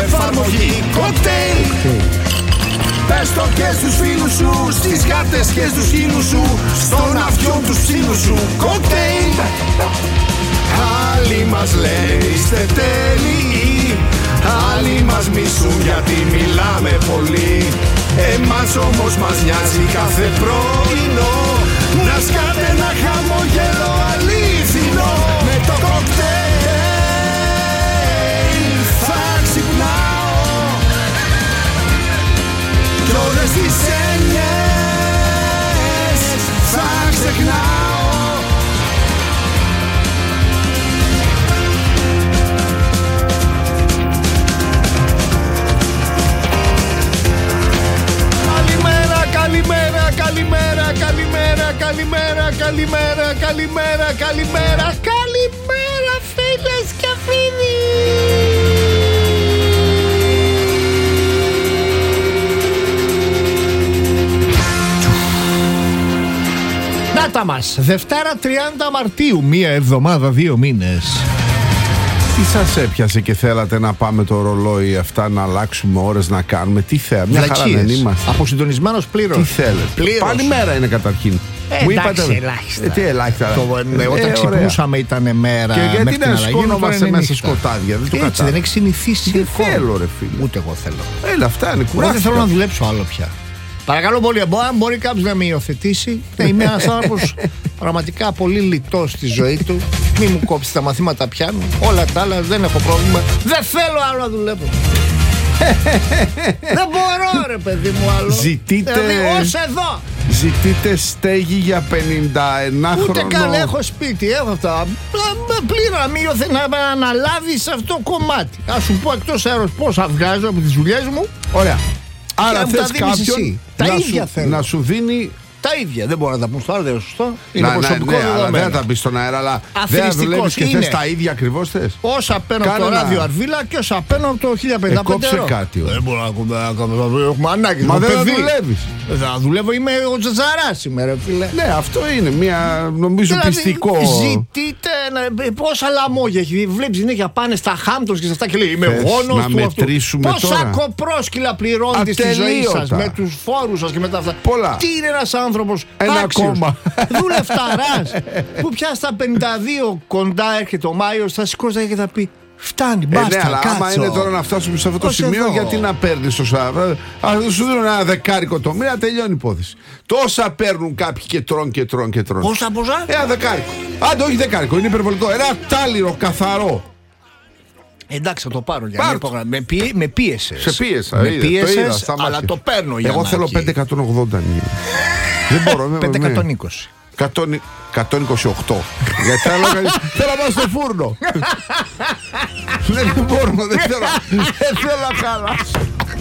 εφαρμογή κοκτέιλ. Πες το και στους φίλους σου, στις γάτες και στους χείλους σου, στον αυτιόν τους ψήλους σου κοκτέιλ. Άλλοι μας λένε είστε τέλειοι, άλλοι μας μισούν γιατί μιλάμε πολύ. Εμάς όμως μας νοιάζει κάθε πρωινό να σκάτε ένα χαμόγελο αλήθινο. Με το κοκτέιλ θα ξυπνάω κι όλες τις έννοιες θα ξεχνάω. Καλημέρα, καλημέρα, καλημέρα, καλημέρα, καλημέρα, καλημέρα, καλημέρα, καλημέρα φίλες και φίλοι. Να τα μας, Δευτέρα 30 Μαρτίου, μία εβδομάδα, 2 μήνες. Τι σας έπιασε και θέλατε να πάμε το ρολόι αυτά, να αλλάξουμε ώρες, να κάνουμε? Τι θέλετε? Μια χαρά δεν είμαστε? Αποσυντονισμένος πλήρως. Τι θέλετε? Πάλι μέρα είναι καταρχήν. Μου είπατε ελάχιστα. Τι ελάχιστα? Όταν ξυπνούσαμε ήταν μέρα. Και γιατί να σκόνομαστε μέσα σκοτάδια? Δεν το έτσι δεν έχει συνηθίσει. Δεν θέλω, ρε φίλε. Ούτε εγώ θέλω. Έλα, αυτά είναι κουράστηκα. Δεν θέλω να δουλέψω άλλο πια. Παρακαλώ πολύ, αν μπορεί κάποιος να με υιοθετήσει. Είμαι ένας άνθρωπος πραγματικά πολύ λιτός στη ζωή του. Μη μου κόψει τα μαθήματα πιάνου. Όλα τα άλλα δεν έχω πρόβλημα. Δεν θέλω άλλο να δουλεύω. Δεν μπορώ, ρε παιδί μου, άλλο. Ζητείτε. Δηλαδή, ως εδώ. Ζητείτε στέγη για 51 χρονών. Ούτε καν έχω σπίτι, έχω αυτά. Πλήρα να αναλάβεις αυτό το κομμάτι. Ας σου πω εκτός αέρος πόσα βγάζω από τις δουλειές μου. Ωραία. Άρα θες κάποιον να σου δίνει τα ίδια. Δεν μπορώ να τα πούμε στο άλλο, δεν είναι σωστό. Είναι προσωπικό δεδομένο. Δεν θα τα πεις στον αέρα, αλλά δεν δουλεύεις και θες τα ίδια ακριβώς θες. Όσα παίρνω από το ράδιο Αρβίλα και όσα παίρνω από το 1500. Κόψε κάτι. Δεν μπορώ να έχουμε ανάγκη. Μα δεν δουλεύεις. Θα δουλεύω, είμαι ο Τζατζαράς σήμερα, φίλε. Ναι, αυτό είναι μια νομίζω πιστικό. Ζητείτε πόσα λαμόγια έχει. Βλέπεις συνέχεια πάνε στα Χάμπτονς και σε αυτά και λέει είμαι γόνος του αυτού. Πόσα κοπρόσκυλα πληρώνετε στη ζωή σας με τους φόρους σας και με τα αυτά. Τι είναι ένας άνθρωπος άξιος, δουλευταράς που πια στα 52 κοντά έρχεται ο Μάιος, θα σηκώσει και θα πει φτάνει, μπάστα, ναι, αλλά άμα είναι τώρα να φτάσουμε σε αυτό το σημείο, εδώ. Γιατί να παίρνεις τόσο? Ας σου δίνω ένα δεκάρικο το μήνα, τελειώνει η υπόθεση. Τόσα παίρνουν κάποιοι και τρώνε και τρώνε και τρώνε. Πόσα? Ένα δεκάρικο. Άντε, όχι δεκάρικο, είναι υπερβολικό. Ένα τάλιρο καθαρό. Εντάξει, θα το πάρω για να υπογραμμίσω. Με πίεσες. Σε πίεσα. Με πίεσες, αλλά το παίρνω για να. Εγώ θέλω 580. Δεν μπορώ. 520. 128. Γιατί θέλω να πάω στο φούρνο. Δεν μπορώ, δεν θέλω να χαλάσω.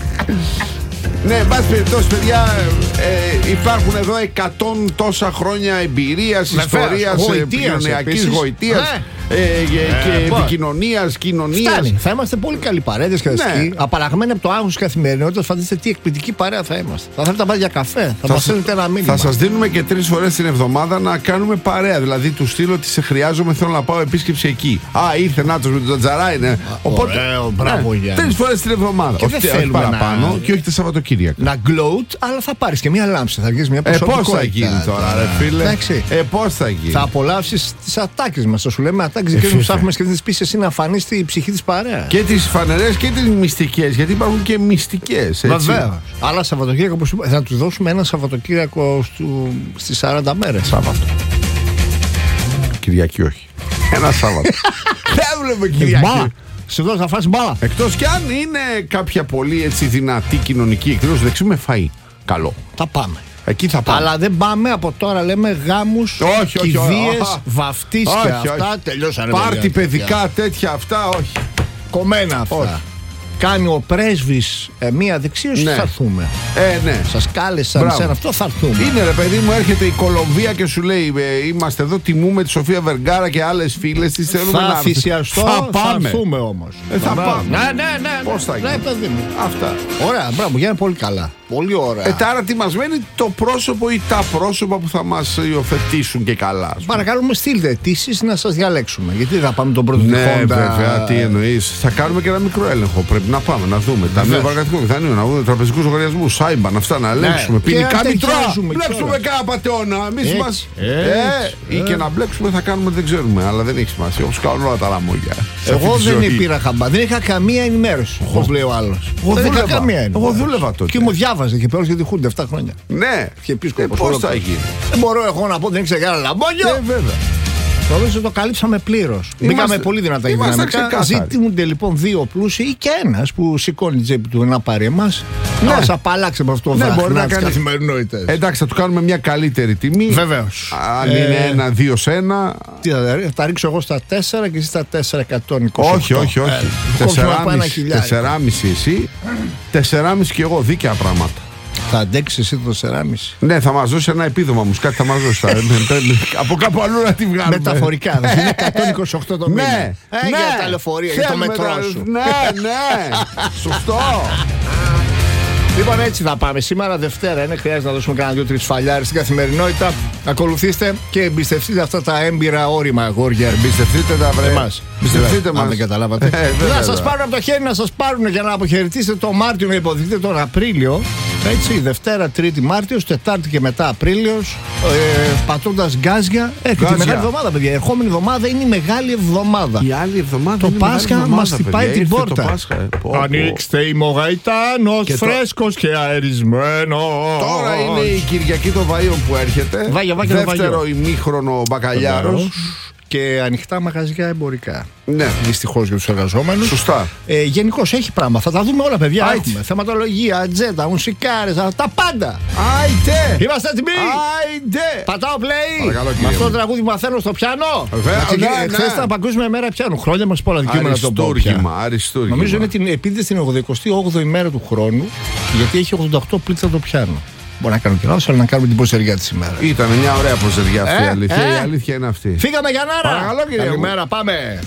Ναι, εν πάση περιπτώσει, παιδιά, υπάρχουν εδώ 100 τόσα χρόνια εμπειρίας, ιστορίας, κοινωνιακής γοητείας και επικοινωνίας, κοινωνίας. Φτάνει. Θα είμαστε πολύ καλοί παρέδες και δεσικοί. Απαλλαγμένοι από το άγχος της καθημερινότητας. Φανταστείτε τι εκπληκτική παρέα θα είμαστε. Θα θέλετε να πάτε για καφέ, θα μας στέλνετε ένα μήνυμα. Θα σας δίνουμε και 3 φορές την εβδομάδα να κάνουμε παρέα. Δηλαδή, του στείλω ότι σε χρειάζομαι, θέλω να πάω επίσκεψη εκεί. Α, ήρθε νάτος με τον Τζατζαρά, είναι. Οπότε. Μπράβο, Γιάννη. 3 φορές την εβδομάδα. Όχι παραπάνω και όχι τα Σαββατοκύριακα. Να γκλόουτ, αλλά θα πάρεις και μία λάμψη. Θα βγεις μια προσωπικότητα. Πώς θα γίνει τώρα, ρε φίλε? Πώς θα γίνει? Θα απολαύσεις τις ατάκες μας. Θα σου λέμε ατάκες και δεν ψάχνουμε και δεν τις πεις εσύ να φανείς στη ψυχή της παρέας. Και τις φανερές και τις μυστικές. Γιατί υπάρχουν και μυστικές. Βεβαίως. Αλλά Σαββατοκύριακο, όπως θα του δώσουμε ένα Σαββατοκύριακο στις 40 μέρες. Σάββατο. Κυριακή όχι. Ένα Σάββατο. Δεν βλέπουμε Κυριακή. Σχεδόν θα φας μπάλα. Εκτός κι αν είναι κάποια πολύ έτσι δυνατή κοινωνική εκδήλωση, δεξιούμε φαΐ. Καλό. Θα πάμε. Εκεί θα πάμε. Αλλά δεν πάμε από τώρα, λέμε γάμους, κηδείες, βαφτίσια. Αυτά τελειώσανε. Πάρτι παιδικά τέτοια αυτά, όχι. Κομμένα αυτά. Όχι. Κάνει ο πρέσβης μία δεξίωση, θα έρθουμε. Ναι. Σας κάλεσαν σε αυτό, θα έρθουμε. Είναι ρε παιδί μου, έρχεται η Κολομβία και σου λέει είμαστε εδώ, τιμούμε τη Σοφία Βεργάρα και άλλες φίλες της. Θα θυσιαστώ, θα έρθουμε όμως. Θα πάμε. Ναι. Πώς θα γίνει? Ναι, παιδί μου. Αυτά. Ωραία, μπράβο, για είναι πολύ καλά. Πολύ ωραία. Άρα τι μας μένει? Το πρόσωπο ή τα πρόσωπα που θα μας υιοθετήσουν και καλά. Παρακαλούμε, στείλτε αιτήσεις να σας διαλέξουμε. Γιατί δεν θα πάμε τον πρώτο τυχόντα. Ναι, βέβαια, τι εννοείς. Θα κάνουμε και ένα μικρό έλεγχο. Πρέπει να πάμε να δούμε. Ταμείο Παραγωγικού Μηχανείου, να δούμε τραπεζικούς λογαριασμούς, Σάιμπαν, αυτά να ελέγξουμε. Ποινικά μητρά. Μπλέξουμε κάνα πατεώνα. Ή και να μπλέξουμε θα κάνουμε, δεν ξέρουμε. Αλλά δεν έχει σημασία. Όπως κάνουν όλα τα λαμόγια. Εγώ δεν πήρα χαμπά. Δεν είχα καμία ενημέρωση. Όπως λέει ο άλλος. Εγώ δούλευα τότε. Και μου διάβαζε και πέρασε για τη Χούντα 7 χρόνια. Ναι. Πώς θα γίνει? Δεν μπορώ εγώ να πω, δεν ήξερα κανένα λαμπόγιο. Βέβαια. Νομίζω το καλύψαμε πλήρως. Μπήκαμε πολύ δυνατά και δυναμικά. Ζητούνται λοιπόν δύο πλούσιοι ή και ένας που σηκώνει την τσέπη του να πάρει εμάς. Να μας απαλλάξει από αυτό το βραχνά της καθημερινότητας. Εντάξει, θα του κάνουμε μια καλύτερη τιμή. Βεβαίως. Αν είναι 1-2 σε 1. Τι θα ρίξω εγώ στα 4 και εσύ στα 428. Όχι. 4,5 εσύ, 4,5 και εγώ. Δίκαια πράγματα. Θα αντέξει εσύ το 4,5. Ναι, θα μας δώσει ένα επίδομα μου. Κάτι θα μας δώσει. Από κάπου αλλού να τη βγάλουμε. Μεταφορικά. Θα είναι 128 το μήνα. Ναι. Για τα λεωφορεία, για το μετρό σου. Ναι. Σωστό. Λοιπόν, έτσι θα πάμε. Σήμερα Δευτέρα είναι. Χρειάζεται να δώσουμε κανένα 2-3 φαλιάρες στην καθημερινότητα. Ακολουθήστε και εμπιστευτείτε αυτά τα έμπειρα όρημα αγόρια. Εμπιστευτείτε τα βρε. Εμπιστευτείτε μας. Αν δεν καταλάβατε. Να σας πάρουν από το χέρι, να σας πάρουν για να αποχαιρετήσετε το Μάρτιο, να υποδεχτείτε τον Απρίλιο. Έτσι, Δευτέρα, Τρίτη Μάρτιος, Τετάρτη και μετά Απρίλιος. Πατώντας γκάζια. Έρχεται η μεγάλη εβδομάδα, παιδιά. Η ερχόμενη εβδομάδα είναι η μεγάλη εβδομάδα. Η άλλη εβδομάδα. Το Πάσχα μας χτυπάει την πόρτα. Ανοίξτε η Μογαϊτάνος, φρέσκος και αερισμένο. Τώρα είναι η Κυριακή των Βαΐων που έρχεται. Δεύτερο ημίχρονο μπακαλιάρος. Και ανοιχτά μαγαζιά εμπορικά. Ναι. Δυστυχώς για τους εργαζόμενους. Σωστά. Γενικώς έχει πράγμα. Θα τα δούμε όλα, παιδιά. Έχουμε θεματολογία, ατζέντα, μουσικάρες, τα πάντα. Άιτε! Είμαστε έτοιμοι! Άιτε! Πατάω play! Παρακαλώ, με αυτό το τραγούδι μαθαίνω στο πιάνο. Χθες ήταν Παγκόσμια Μέρα Πιάνου. Χρόνια μας πολλά δικαιούμενα να το πω. Αριστούργημα. Νομίζω είναι την επίτηδε στην 88η μέρα του χρόνου, γιατί έχει 88 πλήτρα το πιάνο. Μπορεί να κάνω και λάθος, αλλά να κάνουμε την ποζεριά της σήμερα. Ήταν μια ωραία ποζεριά αυτή η αλήθεια. Η αλήθεια είναι αυτή. Φύγαμε για Νάρα! Παρακαλώ, κύριε. Καλημέρα, πάμε!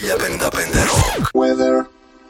Χάλια 55 Rock. Weather.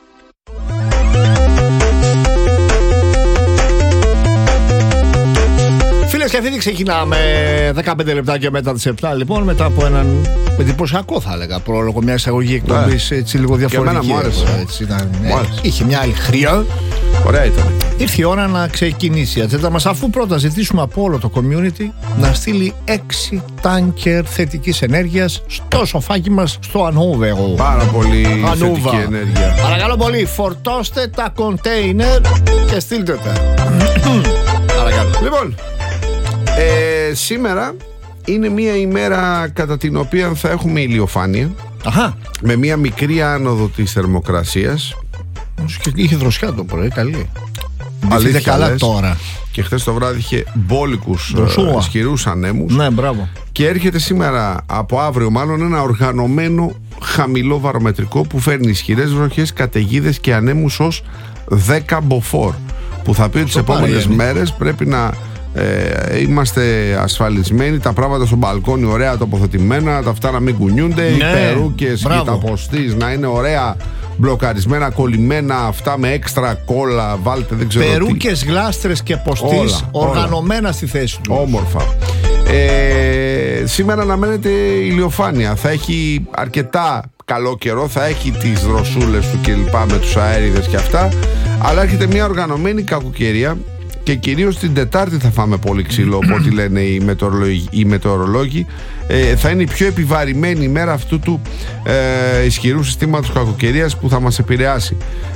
Φίλες και φίλοι, ξεκινάμε 15 λεπτάκια μετά τις 7. Λοιπόν, μετά από έναν εντυπωσιακό, θα έλεγα, πρόλογο, μια εισαγωγή εκπομπής έτσι λίγο διαφορετική. Και εμένα μου άρεσε. Έτσι, είχε μια άλλη χρειά. Ωραία ήταν. Ήρθε η ώρα να ξεκινήσει η ατζέντα μας, αφού πρώτα ζητήσουμε από όλο το community να στείλει 6 τάνκερ θετικής ενέργειας στο σοφάκι μας στο Ανόβερο. Πάρα πολύ θετική ενέργεια. Παρακαλώ πολύ, φορτώστε τα κοντέινερ και στείλτε τα. Παρακαλώ. Λοιπόν, σήμερα είναι μια ημέρα κατά την οποία θα έχουμε ηλιοφάνεια. Αχα. Με μια μικρή άνοδο της θερμοκρασίας. Είχε δροσιά το πρωί, καλή. Αλήθεια καλά λες. τώρα. Και χθες το βράδυ είχε μπόλικους ισχυρούς ανέμους. Ναι, μπράβο. Και έρχεται σήμερα, από αύριο μάλλον, ένα οργανωμένο χαμηλό βαρομετρικό που φέρνει ισχυρές βροχές, καταιγίδες και ανέμους ως 10 μποφόρ. Που θα πει ότι τις επόμενες μέρες πρέπει να είμαστε ασφαλισμένοι, τα πράγματα στο μπαλκόνι ωραία τοποθετημένα, τα αυτά να μην κουνιούνται, οι περούκες και τα ποστής να είναι ωραία μπλοκαρισμένα, κολλημένα, αυτά με έξτρα κόλλα, βάλτε δεν ξέρω περούκες, γλάστρες και ποστής οργανωμένα στη θέση του. Όμορφα. Σήμερα αναμένεται ηλιοφάνεια. Θα έχει αρκετά καλό καιρό, θα έχει τις δροσούλες του κλπ με τους αέριδες και αυτά, αλλά έρχεται μια οργανωμένη κακοκαιρία. Και κυρίως την Τετάρτη θα φάμε πολύ ξύλο, από ό,τι λένε οι μετεωρολόγοι. Θα είναι η πιο επιβαρημένη ημέρα αυτού του ισχυρού συστήματος κακοκαιρίας που θα μας επηρεάσει.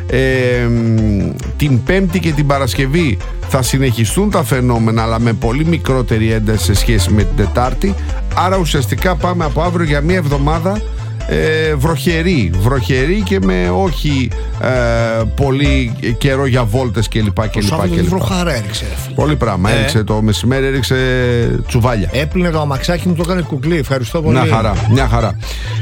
Την Πέμπτη και την Παρασκευή θα συνεχιστούν τα φαινόμενα, αλλά με πολύ μικρότερη ένταση σε σχέση με την Τετάρτη. Άρα ουσιαστικά πάμε από αύριο για μια εβδομάδα βροχερή και με όχι πολύ καιρό για βόλτες κλπ. Βροχάρα έριξε. Πολύ πράγμα. Έριξε το μεσημέρι, έριξε τσουβάλια. Έπλυνε το αμαξάκι μου, το έκανε κουκλί. Ευχαριστώ πολύ. Μια χαρά.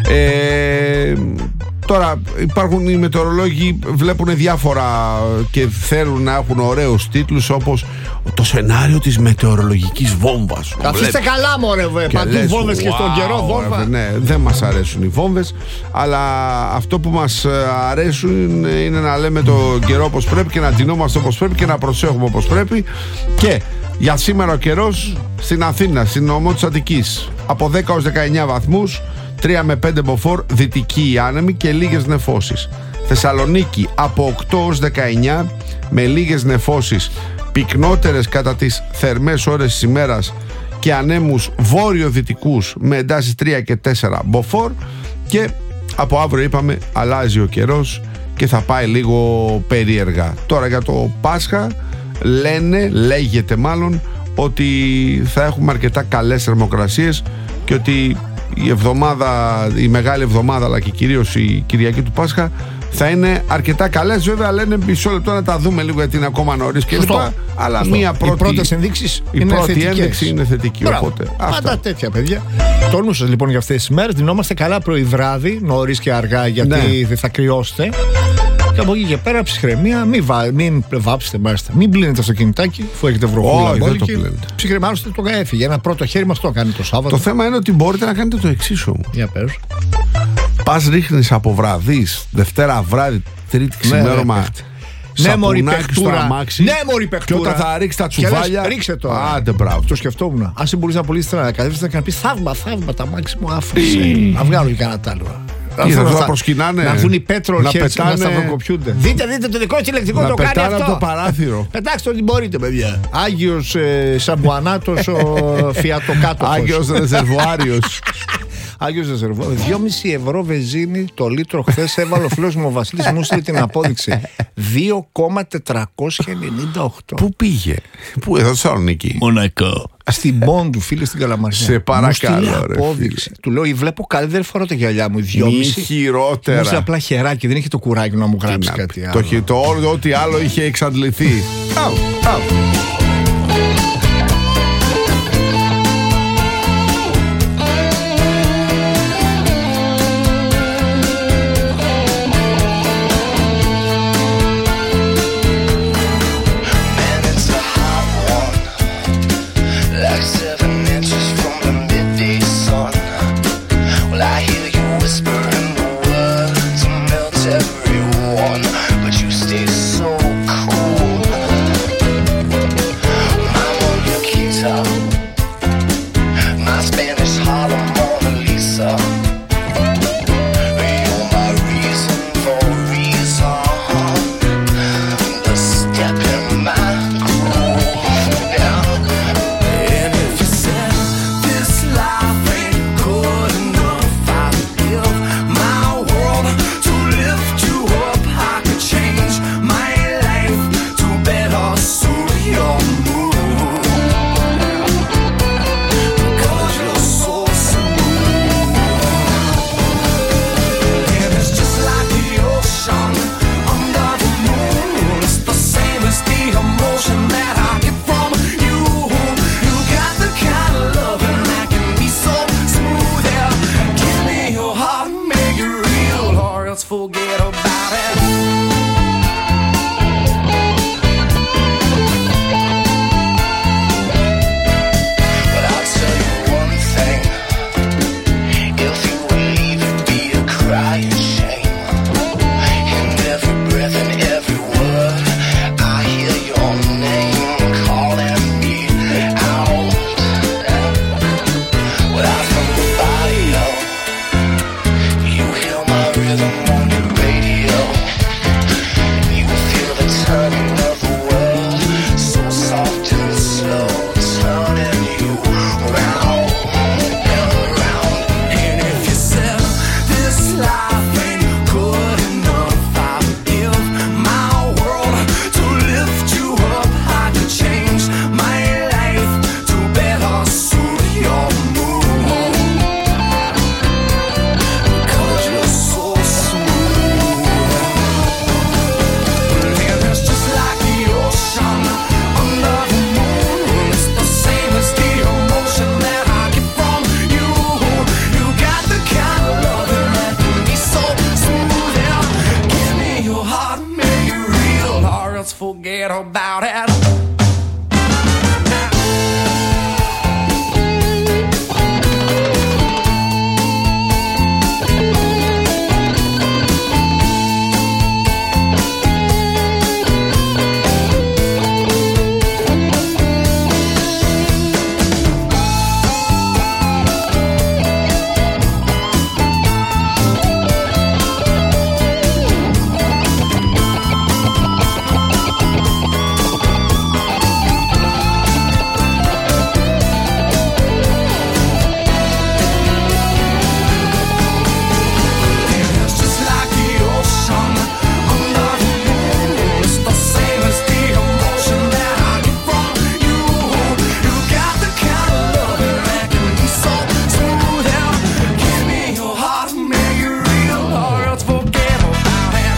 Τώρα υπάρχουν οι μετεωρολόγοι, βλέπουν διάφορα και θέλουν να έχουν ωραίους τίτλους, όπως το σενάριο της μετεωρολογικής βόμβας. Καθίστε καλά μωρέ, παντού βόμβες και στον καιρό βόμβα. Ναι, δεν μας αρέσουν οι βόμβες, αλλά αυτό που μας αρέσουν είναι να λέμε το καιρό όπως πρέπει και να ντυνόμαστε όπως πρέπει και να προσέχουμε όπως πρέπει. Και για σήμερα ο καιρός στην Αθήνα, στην νομό της Αττικής, από 10 ως 19 βαθμούς, 3 με 5 μποφόρ, δυτική άνεμη και λίγες νεφώσεις. Θεσσαλονίκη από 8 ως 19 με λίγες νεφώσεις, πυκνότερες κατά τις θερμές ώρες της ημέρας και ανέμους βόρειο-δυτικούς με εντάσεις 3 και 4 μποφόρ. Και από αύριο είπαμε αλλάζει ο καιρός και θα πάει λίγο περίεργα. Τώρα για το Πάσχα λέγεται μάλλον ότι θα έχουμε αρκετά καλές θερμοκρασίες και ότι η μεγάλη εβδομάδα αλλά και κυρίως η Κυριακή του Πάσχα θα είναι αρκετά καλές. Βέβαια λένε μισό λεπτό να τα δούμε λίγο γιατί είναι ακόμα νωρίς και λοιπά, αλλά μία πρώτη, οι πρώτες ενδείξεις η είναι πρώτη θετικές. ένδειξη είναι θετική. Οπότε, πάντα τέτοια παιδιά. Τόλμου σας λοιπόν για αυτές τις μέρες. Δινόμαστε καλά πρωί βράδυ, νωρίς και αργά, γιατί δεν θα κρυώσετε. Και από εκεί και πέρα ψυχραιμία, μην βάψετε μάλιστα. Μην πλύνετε το κινητάκι, αφού έχετε βροχούλα. Ψυχραιμία, άλλωστε το έφυγε. Ένα πρώτο χέρι μας το κάνει το Σάββατο. Το θέμα είναι ότι μπορείτε να κάνετε το εξής όμως. Για πες. Πας ρίχνεις από βραδείς, Δευτέρα βράδυ, Τρίτη ξημέρωμα. Ναι, μωρή παιχτούρα. Και όταν θα ρίξει τα τσουβάλια. Ρίξε το. Άντε, μπράβο. Το σκεφτόμουν. Αν σε μπορείς να πουλήσεις την ανακατεύσεις, να πει θαύμα, τα μάξι μου άφησε. Να βγάλω και κανένα άλλο. Θα προσκυνάνε. Να βγουν οι πέτρολ και να σταυροκοπιούνται. Δείτε το δικό του ηλεκτρικό το κάνει αυτό. Από το παράθυρο. Πετάξτε ό,τι μπορείτε, παιδιά. Άγιος Σαμπουανάτος ο Φιατοκάτοχος. Άγιος Ρεζερβουάριος. Άγιος Ρεζερβουάριος. 2,5 ευρώ βενζίνη το λίτρο χθες έβαλε ο φίλος μου ο Βασίλης, μου στείλει την απόδειξη. 2,498. Πού πήγε? Πού, εδώ Θεσσαλονίκη? Μονακό. Στην Πόντου, φίλε, στην Καλαμαριά. Σε παρακαλώ, ρε. Του λέω, βλέπω καλή, δεν φοράω τα γυαλιά μου. 2,5. Χειρότερα. Μου απλά χεράκι, δεν είχε το κουράκι να μου γράψει κάτι άλλο. Ό,τι άλλο είχε εξαντληθεί. Whisper in the word. forget about it. But I'll tell you one thing, if you would leave, it'd be a crying shame. In every breath and every word, I hear your name calling me out. Without from the bio, you hear my rhythm on your radio. You feel the turning of the world, so soft and slow, turning you round and around. And if you said this life ain't good enough, I give my world to lift you up. I could change my life to better suit your mood, because you're so smooth. And it's just like the ocean under the moon. It's the same as the emotion that I get from you. You got the kind of loving that can be so smooth. Yeah. Give me your heart, make it real, or else forget about it. It's just like the ocean under the moon. It's the same as the emotion that I get from you. You got the kind of loving that can be so smooth. Yeah. Give me your heart, make it real, or else forget about it.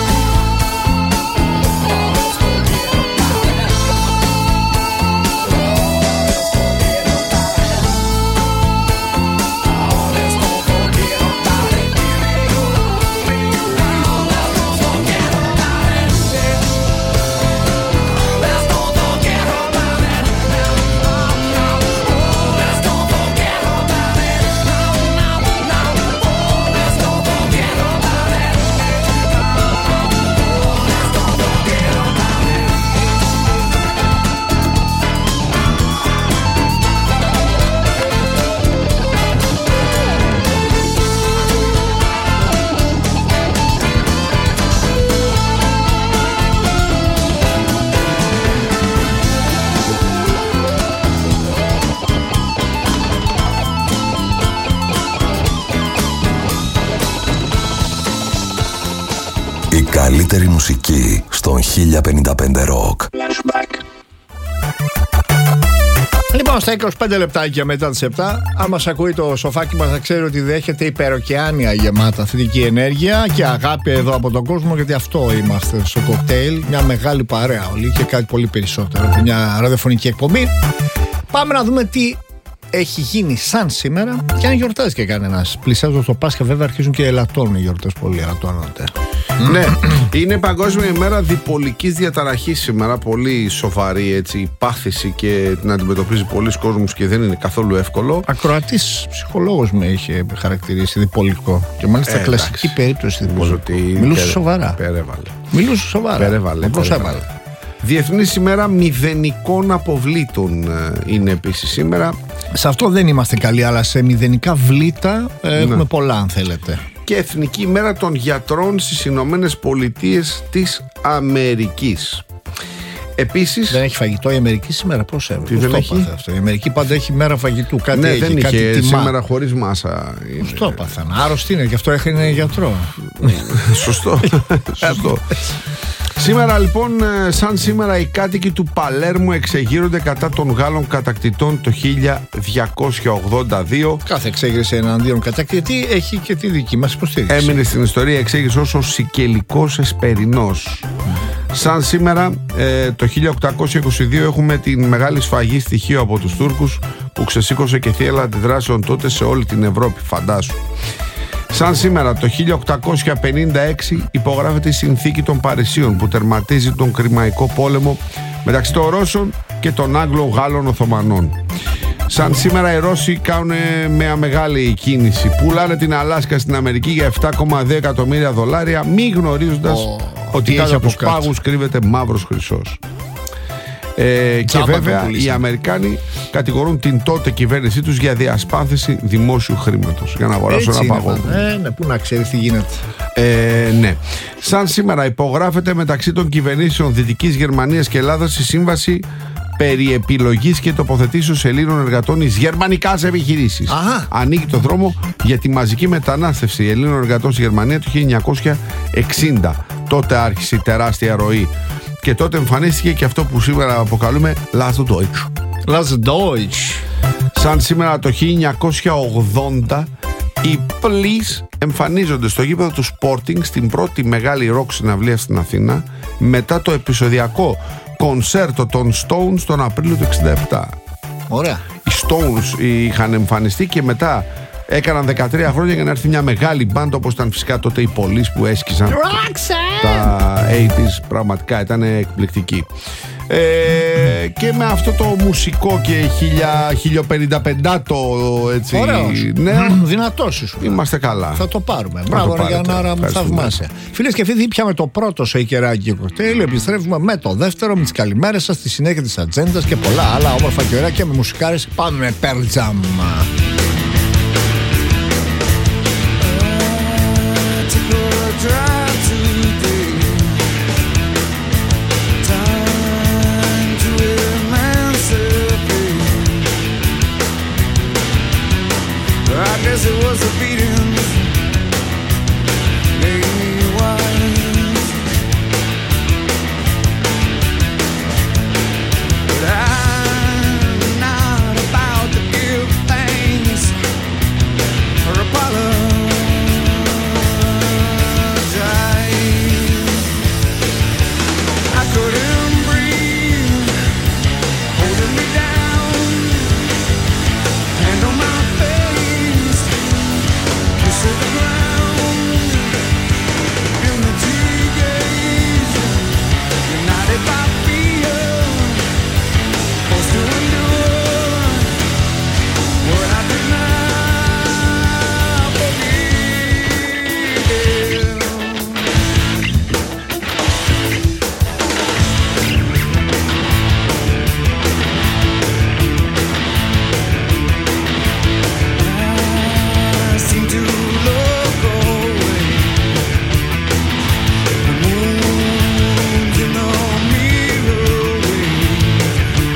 Η καλύτερη μουσική στον 1055 Rock. Λοιπόν, στα 25 λεπτάκια μετά τις 7, άμα μας ακούει το σοφάκι μας, θα ξέρει ότι δέχεται υπεροκεάνια γεμάτα θετική ενέργεια και αγάπη εδώ από τον κόσμο, γιατί αυτό είμαστε στο κοκτέιλ. Μια μεγάλη παρέα όλοι και κάτι πολύ περισσότερο από μια ραδιοφωνική εκπομπή. Πάμε να δούμε τι έχει γίνει σαν σήμερα και αν γιορτάζει και κανένας. Πλησιάζοντας το Πάσχα, βέβαια, αρχίζουν και ελαττώνουν οι γιορτές πολύ. Ελαττώνονται. Ναι, είναι Παγκόσμια ημέρα διπολικής διαταραχής σήμερα. Πολύ σοβαρή έτσι πάθηση και την αντιμετωπίζει πολλοί κόσμος και δεν είναι καθόλου εύκολο. Ακροατής ψυχολόγος με είχε χαρακτηρίσει διπολικό. Και μάλιστα κλασική περίπτωση διπολικό. Μιλούσε σοβαρά. Μιλούσε σοβαρά. Προσέβαλε. Διεθνής ημέρα μηδενικών αποβλήτων είναι επίσης σήμερα. Σε αυτό δεν είμαστε καλοί, αλλά σε μηδενικά βλήτα έχουμε πολλά, αν θέλετε. Και Εθνική ημέρα των γιατρών στις Ηνωμένες Πολιτείες της Αμερικής. Επίσης. Δεν έχει φαγητό η Αμερική σήμερα, πώς έβρεπε. Δεν έχει. Αυτό. Η Αμερική πάντα έχει μέρα φαγητού. Κάτι ναι, έχει, δεν κάτι είχε τιμά. σήμερα χωρίς μάσα. Αυτό έπαθαν. Άρρωστοι είναι, γι' αυτό έχει γιατρό. Σωστό. Σωστό. Σήμερα λοιπόν, σαν σήμερα, οι κάτοικοι του Παλέρμου εξεγείρονται κατά των Γάλλων κατακτητών το 1282. Κάθε εξέγερση εναντίον κατακτητή έχει και τη δική μας υποστήριξη. Έμεινε στην ιστορία εξέγερση ως ο Σικελικός Εσπερινός. Σαν σήμερα, το 1822 έχουμε την μεγάλη σφαγή στοιχείο από τους Τούρκους που ξεσήκωσε και θύελλα αντιδράσεων τότε σε όλη την Ευρώπη, φαντάσου. Σαν σήμερα το 1856 υπογράφεται η Συνθήκη των Παρισίων που τερματίζει τον Κρημαϊκό πόλεμο μεταξύ των Ρώσων και των Άγγλο-Γάλλων Οθωμανών. Σαν σήμερα οι Ρώσοι κάνουν μια μεγάλη κίνηση. Πουλάνε την Αλάσκα στην Αμερική για $7,2 εκατομμύρια, μη γνωρίζοντας ότι κάτω από τους πάγους κρύβεται μαύρος χρυσός. Και βέβαια οι Αμερικάνοι κατηγορούν την τότε κυβέρνησή τους για διασπάθηση δημόσιου χρήματος για να αγοράσουν ένα παγό. Ναι, πού να ξέρεις τι γίνεται. Ναι. Σαν σήμερα υπογράφεται μεταξύ των κυβερνήσεων Δυτικής Γερμανίας και Ελλάδας η σύμβαση περί επιλογής και τοποθετήσεως Ελλήνων εργατών εις γερμανικές επιχειρήσεις. Ανοίγει το δρόμο για τη μαζική μετανάστευση Ελλήνων εργατών στη Γερμανία το 1960. Τότε άρχισε η τεράστια ροή. Και τότε εμφανίστηκε και αυτό που σήμερα αποκαλούμε Last Deutsch. Σαν σήμερα το 1980 οι Police εμφανίζονται στο γήπεδο του Sporting στην πρώτη μεγάλη ροκ συναυλία στην Αθήνα μετά το επεισοδιακό κονσέρτο των Stones τον Απρίλιο του 1967. Ωραία. Οι Stones είχαν εμφανιστεί και μετά έκαναν 13 χρόνια για να έρθει μια μεγάλη μπάντα όπως ήταν φυσικά τότε οι Police που έσκησαν τα 80s. Πραγματικά ήταν εκπληκτικοί. Και με αυτό το μουσικό και 1055 το έτσι. Ωραίος. Ναι, δυνατός ήσουν. Είμαστε καλά. Θα το πάρουμε. Μπράβο για να άρα θαυμάσια. Φίλες και φίλοι, πιάμε το πρώτο σεϊκεράκι και κοκτέιλ. Επιστρέφουμε με το δεύτερο, με τις καλημέρες σας, στη συνέχεια της ατζέντας και πολλά άλλα όμορφα και ωραία και με μουσικάρες. Πάμε με Pearl Jam. It was a beating, made me wise. But I'm not about to give thanks or apologize. I couldn't breathe, holding me down, hand on my face to the ground, empty gaze, united by fear, forced to endure what I did not forgive. I seem to look away, the moon's in the mirror wave.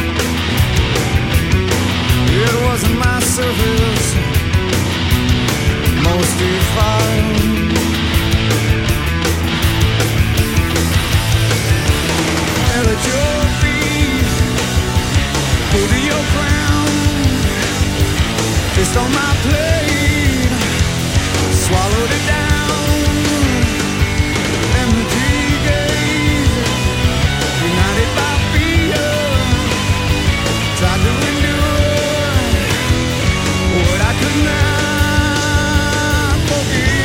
It wasn't my surface, most defined. Held at your feet, hold to your crown, fist on my plate, swallowed it down, empty gaze, united by fear, tried to endure what I could not forgive.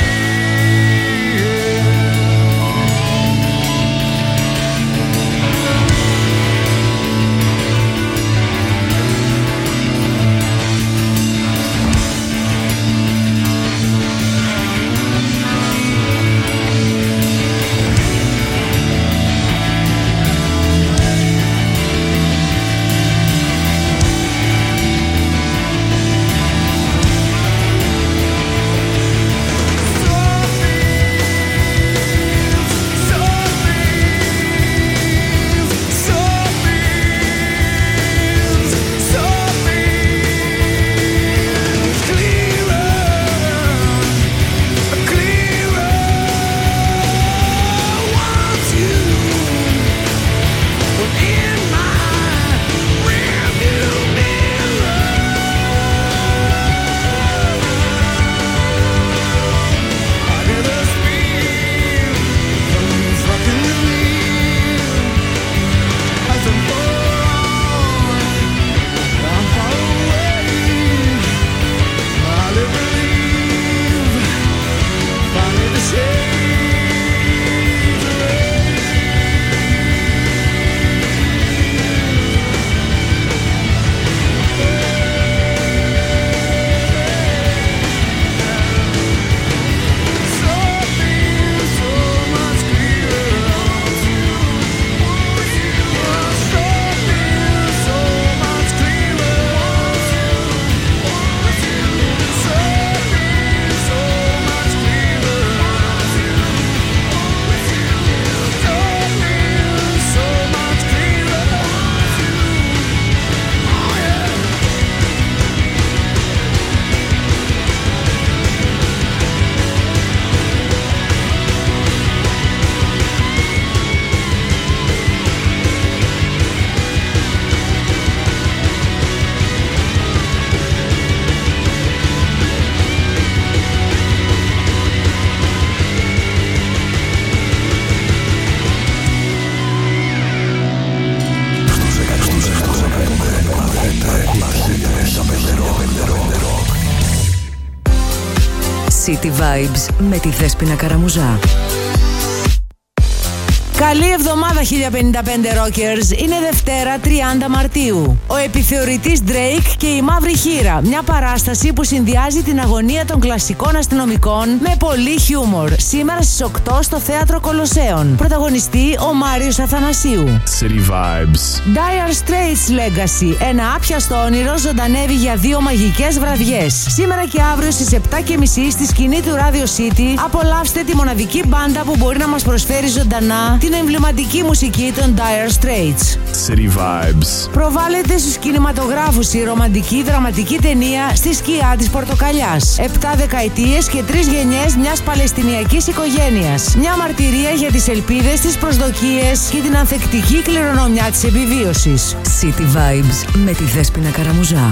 City Vibes με τη Δέσποινα Καραμουζά. Καλή εβδομάδα 1055 Rockers. Είναι Δευτέρα 30 Μαρτίου. Ο επιθεωρητής Drake και η Μαύρη Χήρα. Μια παράσταση που συνδυάζει την αγωνία των κλασικών αστυνομικών με πολύ χιούμορ. Σήμερα στις 8 στο Θέατρο Κολοσσέων. Πρωταγωνιστή ο Μάριος Αθανασίου. City Vibes. Dire Straits Legacy. Ένα άπιαστο όνειρο ζωντανεύει για 2 μαγικές βραδιές. Σήμερα και αύριο στις 7:30 στη σκηνή του Radio City. Απολαύστε τη μοναδική μπάντα που μπορεί να μας προσφέρει ζωντανά την εμβληματική μουσική των Dire Straits. City Vibes. Προβάλλεται στους κινηματογράφους η ρομαντική δραματική ταινία «Στη σκιά της πορτοκαλιάς». 7 δεκαετίες και 3 γενιές μιας παλαιστινιακής οικογένειας. Μια μαρτυρία για τις ελπίδες, τις προσδοκίες και την ανθεκτική κληρονομιά της επιβίωσης. City Vibes με τη Δέσποινα Καραμουζά.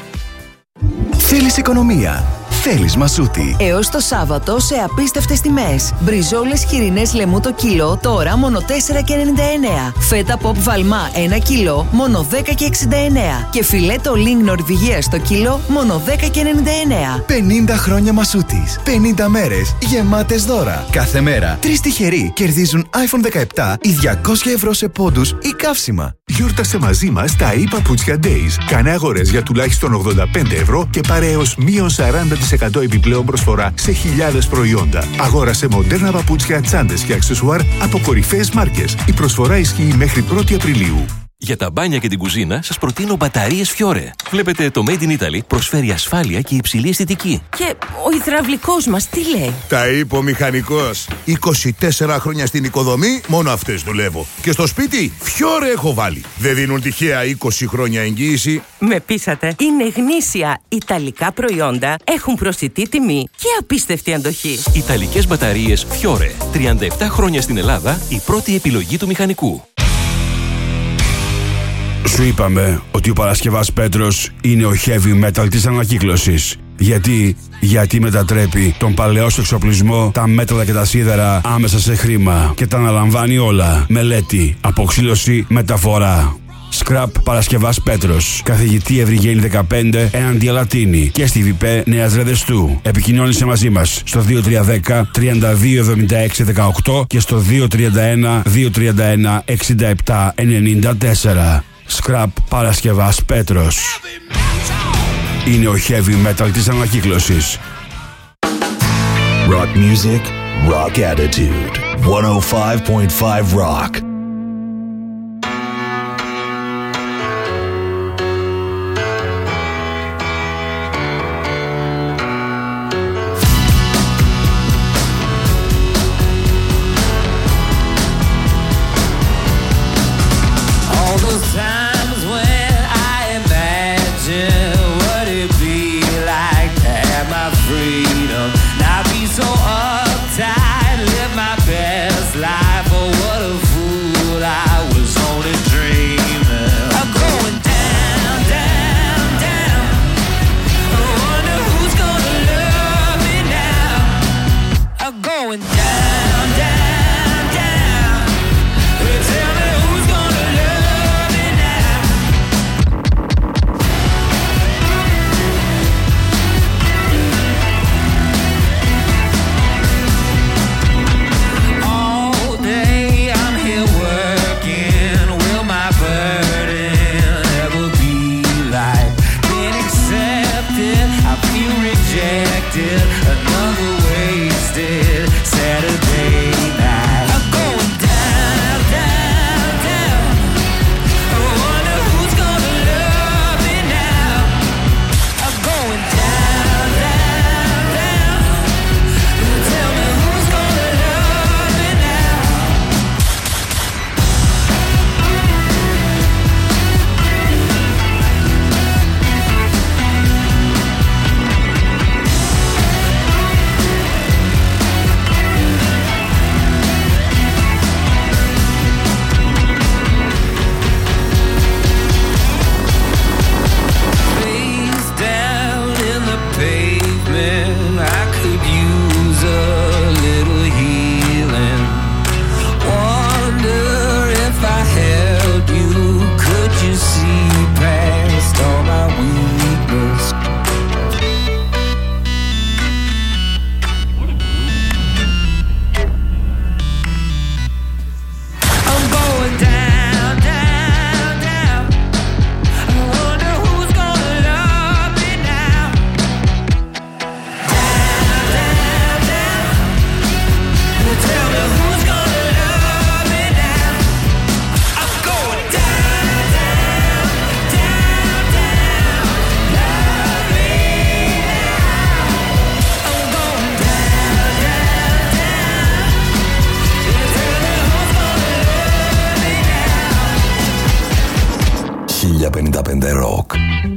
Θέλεις οικονομία? Θέλεις Μασούτη. Έως το Σάββατο σε απίστευτες τιμές. Μπριζόλες χοιρινές λεμού το κιλό τώρα μόνο 4,99. Φέτα pop βαλμά 1 κιλό μόνο 10,69. Και φιλέτο Link Νορβηγίας το κιλό μόνο 10,99. 50 χρόνια Μασούτης. 50 μέρες γεμάτες δώρα. Κάθε μέρα 3 τυχεροί κερδίζουν iPhone 17 ή 200 ευρώ σε πόντους ή καύσιμα. Γιόρτασε μαζί μας τα ePaputsια Days. Κάνε αγορές για τουλάχιστον 85 ευρώ και πάρε έως μείον 40% επιπλέον προσφορά σε χιλιάδες προϊόντα. Αγόρασε μοντέρνα παπούτσια, τσάντες και αξεσουάρ από κορυφαίες μάρκες. Η προσφορά ισχύει μέχρι 1η Απριλίου. Για τα μπάνια και την κουζίνα σας προτείνω μπαταρίες Fiore. Βλέπετε, το Made in Italy προσφέρει ασφάλεια και υψηλή αισθητική. Και ο υδραυλικός μας τι λέει? Τα είπε ο μηχανικός. 24 χρόνια στην οικοδομή, μόνο αυτές δουλεύω. Και στο σπίτι, Fiore έχω βάλει. Δεν δίνουν τυχαία 20 χρόνια εγγύηση. Με πείσατε. Είναι γνήσια ιταλικά προϊόντα, έχουν προσιτή τιμή και απίστευτη αντοχή. Ιταλικές μπαταρίες Fiore. 37 χρόνια στην Ελλάδα, η πρώτη επιλογή του μηχανικού. Σου είπαμε ότι ο Παρασκευάς Πέτρος είναι ο heavy metal της ανακύκλωσης. Γιατί μετατρέπει τον παλαιό σου εξοπλισμό, τα μέταλλα και τα σίδερα άμεσα σε χρήμα και τα αναλαμβάνει όλα. Μελέτη, αποξήλωση, μεταφορά. Scrap Παρασκευάς Πέτρος. Καθηγητή Ευρυγένη 15 έναντι Αλατίνη και στη ΒΠ Νέας Ρεδεστού. Επικοινώνησε μαζί μας στο 2310 3276 18 και στο 231 231 67 94. Scrap Παρασκευάς Πέτρος. Είναι ο heavy metal της ανακύκλωσης. Rock music, rock attitude. 105.5 Rock. So uptight, live my best life. Oh, what a fool. 1055 Rock.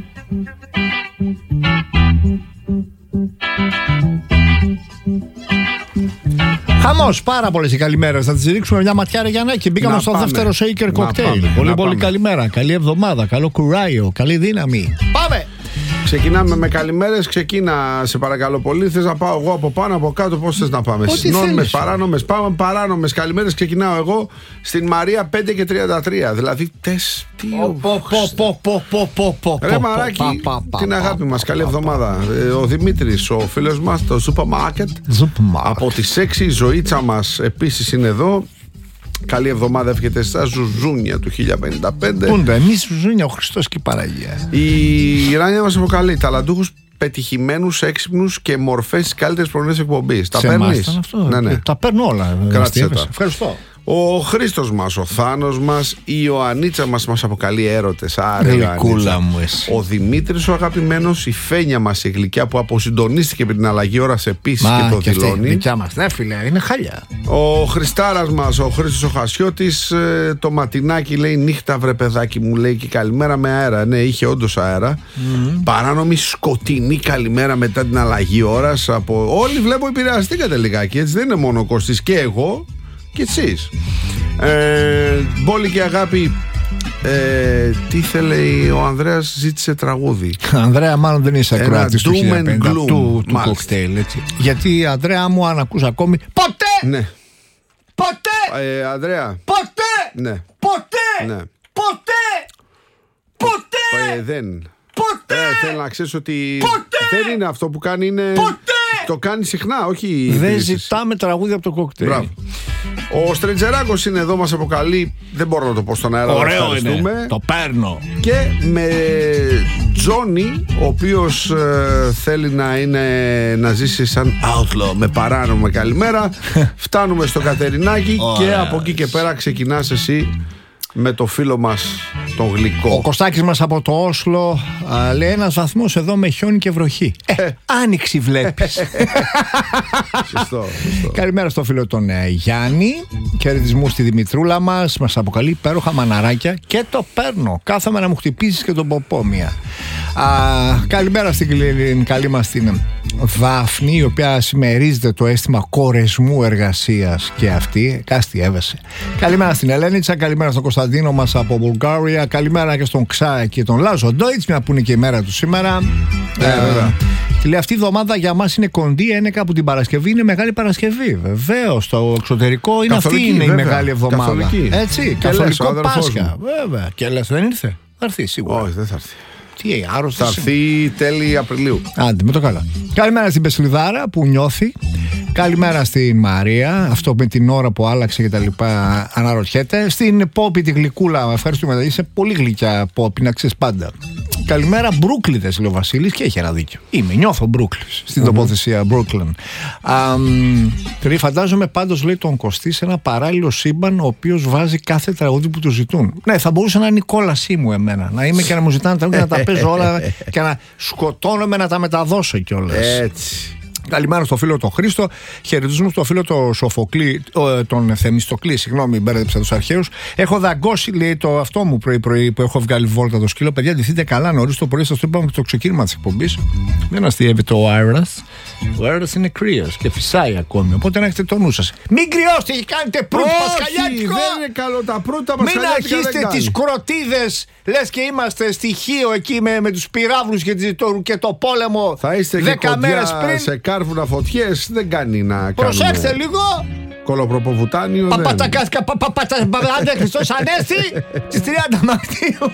Χαμός, πάρα πολλές οι καλημέρες. Θα τις ρίξουμε μια ματιά, ρε Γιαννάκη. Μπήκαμε στο δεύτερο shaker cocktail. Πολύ καλημέρα. Καλή εβδομάδα. Καλό κουράιο. Καλή δύναμη. Πάμε! Ξεκινάμε με καλημέρες. Ξεκίνα, σε παρακαλώ πολύ. Θες να πάω εγώ από πάνω, από κάτω, πώς θες να πάμε? Συνώνυμες, παράνομες? Πάμε παράνομες καλημέρες. Ξεκινάω εγώ στην Μαρία 5 και 33. Δηλαδή ρε μαράκι, την αγάπη μας. Καλή εβδομάδα. Ο Δημήτρης, ο φίλος μας, το Σούπερ Μάρκετ. Από τις 6 η ζωήτσα μας επίσης είναι εδώ. Καλή εβδομάδα εύχεται στα Ζουζούνια του 1055. Πούντα, εμείς Ζουζούνια, ο Χριστός και η Παναγία. Η Ράνια μας αποκαλεί ταλαντούχους, πετυχημένους, έξυπνους και μορφές της καλύτερης πρωινής εκπομπής. Τα παίρνεις? Ναι. Τα παίρνω όλα. Κράτησε τα. Ευχαριστώ. Ο Χρήστος μας, ο Θάνος μας, η Ιωαννίτσα μας αποκαλεί έρωτες. Γλυκούλα μου εσύ. Ο Δημήτρης ο αγαπημένος, η Φένια μας η γλυκιά που αποσυντονίστηκε με την αλλαγή ώρας επίσης και το δηλώνει. Δικιά μας, ναι φίλε, είναι χάλια. Ο Χριστάρας μας, ο Χρήστος ο Χασιώτης, το ματινάκι λέει νύχτα βρε παιδάκι μου, λέει και καλημέρα με αέρα. Ναι, είχε όντως αέρα. Παράνομη σκοτεινή καλημέρα μετά την αλλαγή ώρας. Όλοι βλέπω επηρεαστήκατε λιγάκι, έτσι δεν είναι μόνο ο Κωστής και εγώ. Και εσείς. Μπόλη και αγάπη. Τι ήθελε ο Ανδρέας? Ζήτησε τραγούδι. Ανδρέα, μάλλον δεν είσαι ακροατής του 1050 του κοκτέιλ, έτσι. Γιατί Ανδρέα μου, αν ακούς ακόμη, ποτέ! Ναι. Ποτέ! Ανδρέα. Ποτέ! Ναι. Ποτέ! Ναι. Ποτέ! Δεν. Ποτέ! Θέλω να ξέρεις ότι ποτέ! δεν είναι αυτό που κάνει, είναι... Ποτέ! Το κάνει συχνά, όχι. Δεν ζητάμε τραγούδια από το κοκτέιλ. Μπράβο. Ο Στρεντζεράκος είναι εδώ, μας αποκαλεί. Δεν μπορώ να το πω στον αέρα. Ωραίο είναι. Το παίρνω. Και με Τζόνι, ο οποίος θέλει να ζήσει σαν outlaw με παράνομο καλημέρα. Φτάνουμε στο Κατερινάκι και από εκεί και πέρα ξεκινάς εσύ με το φίλο μας τον Γλυκό. Ο Κωστάκης μας από το Όσλο λέει ένας βαθμός εδώ με χιόνι και βροχή. Άνοιξη βλέπεις. Σωστό. Καλημέρα στο φίλο τον Γιάννη. Χαιρετισμού στη Δημητρούλα μας. Μας αποκαλεί υπέροχα μαναράκια και το παίρνω. Κάθομαι να μου χτυπήσεις και τον ποπό μία. Καλημέρα στην καλή μας την Δάφνη, η οποία συμμερίζεται το αίσθημα κορεσμού εργασίας και αυτή. Κάστη έβεσε. Καλημέρα στην Ελένιτσα, καλημέρα στον Κωνσταντίνο μας από Βουλγάρια. Καλημέρα και στον Ξά και τον Λάζο Ντόιτς, μια που είναι και η μέρα του σήμερα. Και λέει αυτή η εβδομάδα για μας είναι κοντή, είναι κάπου την Παρασκευή, είναι Μεγάλη Παρασκευή. Βεβαίως, στο εξωτερικό είναι αυτή είναι η Μεγάλη εβδομάδα. Καθολική. Έτσι, καθολικό Πάσχα. Βέβαια. Και λες δεν ήρθε? Θα έρθει σίγουρα. Όχι, δεν θα έρθει. Τι άρρωστος? Θα έρθει τέλη Απριλίου. Άντε, με το καλά. Καλημέρα στην Πεσλιδάρα που νιώθει. Καλημέρα στην Μαρία. Αυτό με την ώρα που άλλαξε και τα λοιπά αναρωτιέται. Στην Πόπη τη γλυκούλα. Ευχαριστούμε. Είσαι πολύ γλυκιά Πόπη, να ξέρεις πάντα. Καλημέρα Μπρούκλιδες, λέει ο Βασίλης, και έχει ένα δίκιο. Νιώθω Μπρούκλις στην τοποθεσία Brooklyn. Φαντάζομαι πάντως, λέει τον Κωστή, σε ένα παράλληλο σύμπαν ο οποίος βάζει κάθε τραγούδι που του ζητούν. Ναι, θα μπορούσε να είναι η κόλασή μου εμένα. Να είμαι και να μου ζητάνε τραγούδια, να τα παίζω όλα και να σκοτώνομαι να τα μεταδώσω κιόλας. Έτσι. Καλημέρα στο φίλο τον Χρήστο. Χαιρετίζουμε στο φίλο τον Σοφοκλή, τον Θεμιστοκλή, συγγνώμη, μπέρδεψα τους αρχαίους. Έχω δαγκώσει, λέει, το αυτό μου πρωί-πρωί που έχω βγάλει βόλτα το σκύλο. Παιδιά, ντυθείτε καλά νωρίς το πρωί. Σας το είπαμε και το ξεκίνημα της εκπομπής. Δεν αστείευε το Άιρας. Ο Άιρας είναι κρύος και φυσάει ακόμη. Οπότε να έχετε το νου σας. Μην κρυώστε και κάνετε προύτ πασχαλιάτικο. Δεν είναι καλό τα προύτα πασχαλιάτικα. Μην αρχίσετε τις κροτίδες. Λες και είμαστε στοιχείο εκεί με τους πυράβλους και το πόλεμο. Θα είστε 10 μέρες πριν. Σε κάρβουνα φωτιές, δεν κάνει να κάνουμε. Προσέξτε λίγο. Κολοπροποβουτάνιο. Παπατακάσκα, παπατακάσκα, Χριστός Ανέστη στις 30 Μαρτίου.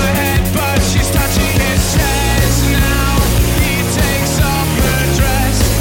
Dress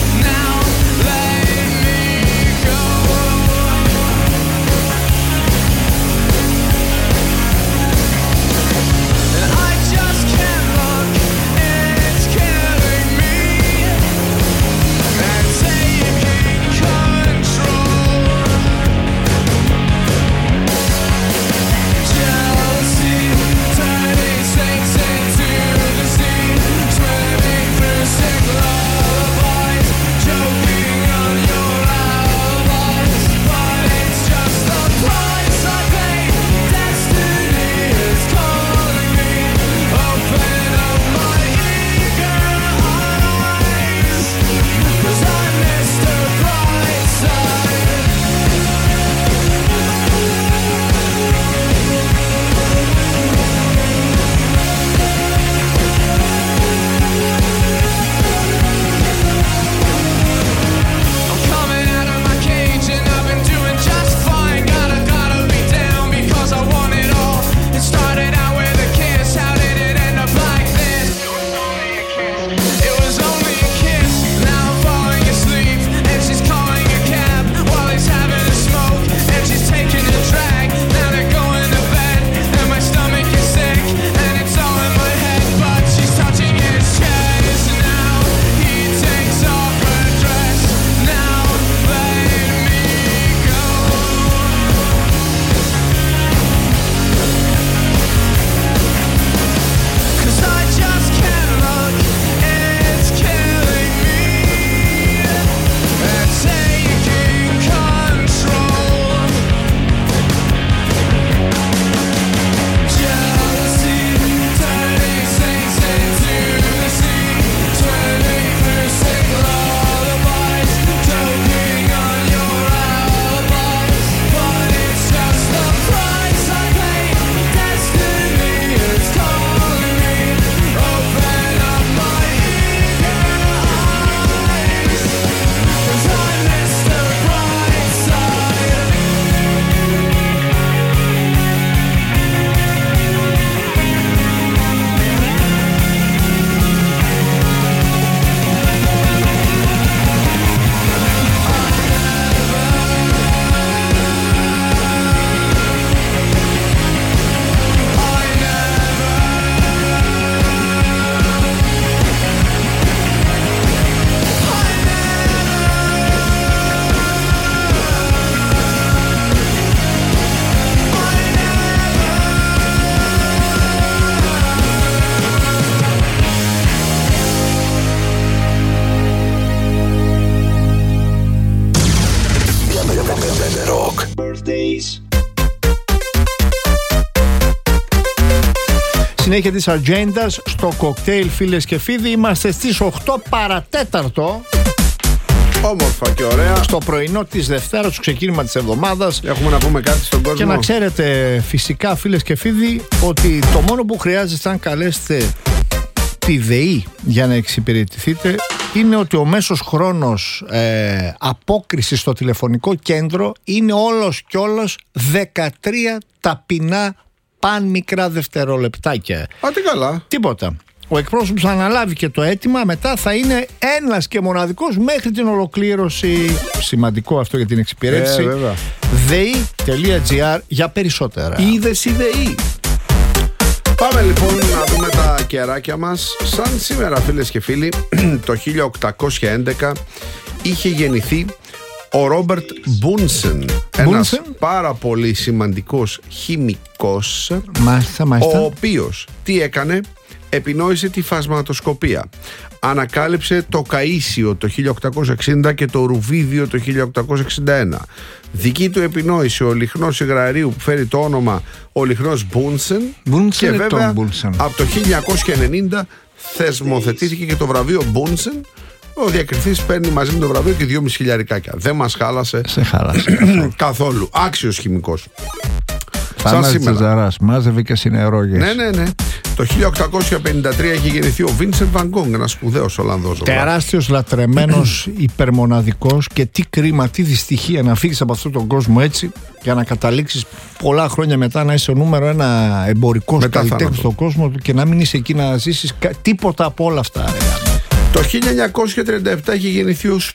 συνέχεια της ατζέντας στο κοκτέιλ, φίλες και φίλοι. Είμαστε στις 8 παρατέταρτο. Όμορφα και ωραία. Στο πρωινό της Δευτέρας, στο ξεκίνημα της εβδομάδας. Έχουμε να πούμε κάτι στον κόσμο. Και να ξέρετε, φυσικά, φίλες και φίλοι, ότι το μόνο που χρειάζεται αν καλέσετε τη ΔΕΗ για να εξυπηρετηθείτε είναι ότι ο μέσος χρόνος απόκρισης στο τηλεφωνικό κέντρο είναι όλος και όλος 13 ταπεινά παν μικρά δευτερολεπτάκια. Τι καλά. Τίποτα. Ο εκπρόσωπος θα αναλάβει και το αίτημα, μετά θα είναι ένας και μοναδικός μέχρι την ολοκλήρωση. Σημαντικό αυτό για την εξυπηρέτηση. ΔΕΗ.gr για περισσότερα. Είδες η ΔΕΗ. Πάμε λοιπόν να δούμε τα κεράκια μας. Σαν σήμερα, φίλες και φίλοι, το 1811 είχε γεννηθεί ο Ρόμπερτ Μπούνσεν, ένας πάρα πολύ σημαντικός χημικός, ο οποίος τι έκανε? Επινόησε τη φασματοσκοπία. Ανακάλυψε το καΐσιο το 1860 και το ρουβίδιο το 1861. Δική του επινόησε ο λιχνός υγραερίου που φέρει το όνομα ο λιχνός Μπούνσεν. Και βέβαια από το 1990 θεσμοθετήθηκε και το βραβείο Μπούνσεν. Ο διακριθής παίρνει μαζί με το βραβείο και 2.500 χιλιάρικάκια. Δεν μας χάλασε. Σε χάλασε καθόλου. Άξιος χημικός. Θάνας Τζαζαράς, μάζευε και συνερόγες. Ναι. Το 1853 είχε γεννηθεί ο Βίνσεντ Βαν Γκόγκ, ένας σπουδαίος Ολλανδός. Τεράστιος, λατρεμένος, υπερμοναδικός, και τι κρίμα, τι δυστυχία να φύγεις από αυτόν τον κόσμο έτσι για να καταλήξεις πολλά χρόνια μετά να είσαι ο νούμερο ένα εμπορικός καλλιτέχνης στον κόσμο και να μην είσαι εκεί να ζήσεις τίποτα από όλα αυτά. Το 1937 έχει γεννηθεί ο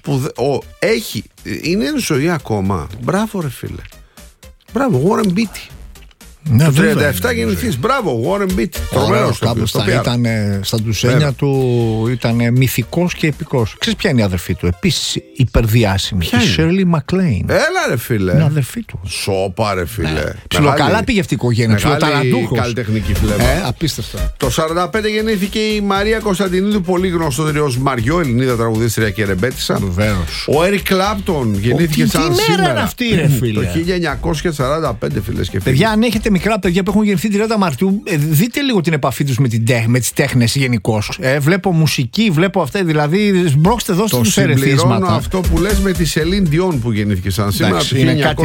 είναι εν ζωή ακόμα. Μπράβο ρε φίλε. Μπράβο, Warren Beatty. Ναι, το 37 γεννηθείς. Μπράβο, Warren Beatty. Ωραίος, ήταν στα ντουσένια του, ήταν μυθικός και επικός. Ξέρεις ποια είναι η αδερφή του? Επίσης υπερδιάσημη. Η Shirley MacLaine. Έλα ρε φίλε. Είναι αδερφή του. Σόπα ρε φίλε. Ψιλοκαλά πήγε αυτή η οικογένεια. Ψιλοταλαντούχος. Καλλιτεχνική φίλε. Απίστευτα. Το 45 γεννήθηκε η Μαρία Κωνσταντινίδου, πολύ γνωστότερη ως Μαριό, Ελληνίδα τραγουδίστρια και ρεμπέτισσα. Βεβαίως. Ο Έρικ Κλάπτον γεννήθηκε σαν σήμερα. Αυτή, ρε, φίλε. Το 1945, φίλες και φίλοι. Παιδιά, αν έχετε μικρά παιδιά που έχουν γεννηθεί 30 Μαρτίου, δείτε λίγο την επαφή τους με τις τέχνες γενικώς. Βλέπω μουσική, βλέπω αυτά, δηλαδή σμπρώξτε, δώστε τους ερεθίσματα. Συμπληρώνω αυτό που λες με τη Σελίν Διόν που γεννήθηκε σαν σήμερα το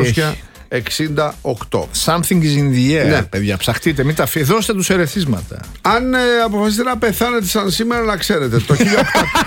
1968. Something is in the air, παιδιά. Ψαχτείτε, μην τα αφήνετε. Δώστε τους ερεθίσματα. Αν αποφασίσετε να πεθάνετε σαν σήμερα, να ξέρετε. Το 1800.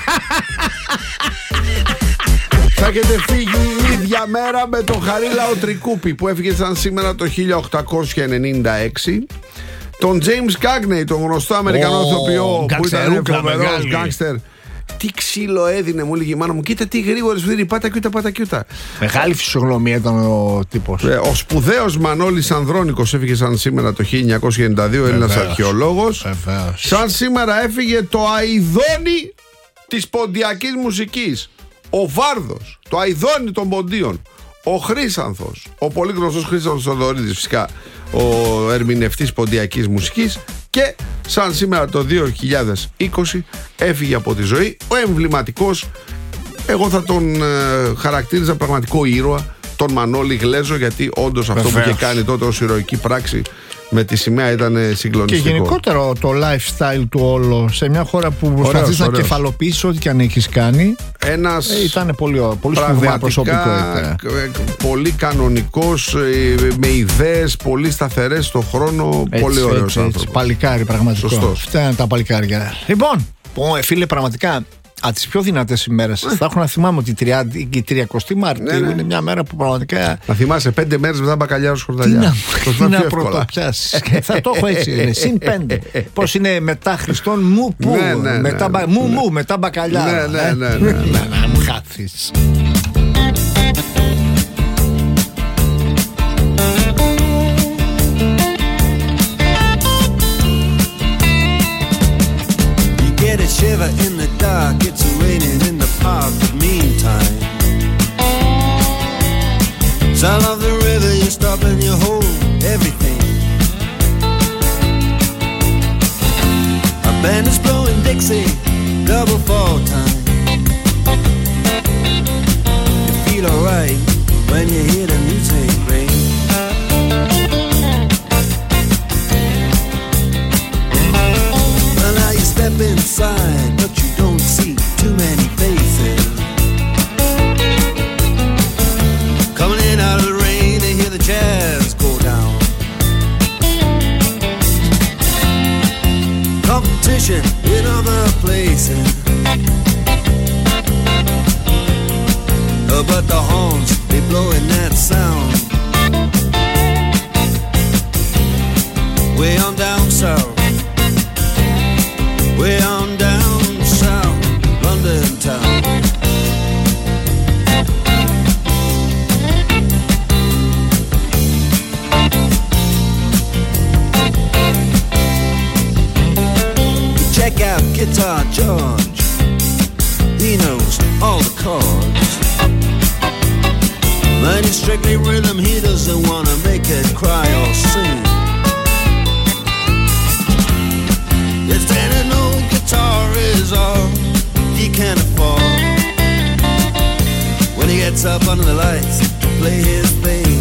Θα έχετε φύγει η ίδια μέρα με τον Χαρίλαο Τρικούπη που έφυγε σαν σήμερα το 1896. Τον James Cagney, τον γνωστό Αμερικανό ηθοποιό που ήταν φοβερός γκάνγκστερ. Τι ξύλο έδινε, μου έλεγε η μάνα μου. Κοίτα τι γρήγορες που δίνει, πάτα κιούτα. Μεγάλη φυσιογνωμία ήταν ο τύπος. Ο σπουδαίος Μανώλης Ανδρώνικος έφυγε σαν σήμερα το 1992, Έλληνας αρχαιολόγος. Σαν σήμερα έφυγε το αηδόνι της ποντιακής μουσικής. Ο Βάρδος, το αηδόνι των ποντίων. Ο Χρύσανθος, ο πολύ γνωστός Χρύσανθος Θοδωρίδης, φυσικά ο ερμηνευτής ποντιακής μουσικής. Και σαν σήμερα το 2020 έφυγε από τη ζωή ο εμβληματικός, εγώ θα τον χαρακτήριζα πραγματικό ήρωα, τον Μανώλη Γλέζο, γιατί όντως αυτό που είχε κάνει τότε ως ηρωική πράξη με τη σημαία ήταν συγκλονιστικό. Και γενικότερα το lifestyle του όλο σε μια χώρα που προσπαθείς να κεφαλοποιήσεις ό,τι και αν έχεις κάνει. Ήταν πολύ σπουδαία προσωπικότητα. Πολύ κανονικός, με ιδέες πολύ σταθερές στον χρόνο. Πολύ ωραίος άνθρωπος. Παλικάρι, πραγματικό. Σωστός. Αυτά είναι τα παλικάρια. Λοιπόν, φίλε, πραγματικά από τις πιο δυνατές ημέρες. Θα έχω να θυμάμαι ότι η 30η Μαρτίου είναι μια μέρα που πραγματικά. Να θυμάσαι 5 μέρες μετά μπακαλιάρο σκορδαλιά. Τι να πρωτοπιάσεις. Θα το έχω έτσι. Συν 5. Πώς είναι μετά Χριστόν μου που. Μετά μπακαλιάρο. Ναι. Να μου χάθεις. Shiver in the dark, it's raining in the park, but meantime sound of the river, you stop and you hold everything. A band is blowing Dixie, double fall time. You feel alright fishing in other places. But the horns, they blowing that sound. Way on down south, way on down south, London town. Check out Guitar George, he knows all the chords. But it's strictly rhythm, he doesn't wanna make it cry or sing. If any old guitar is all he can afford, when he gets up under the lights to play his thing.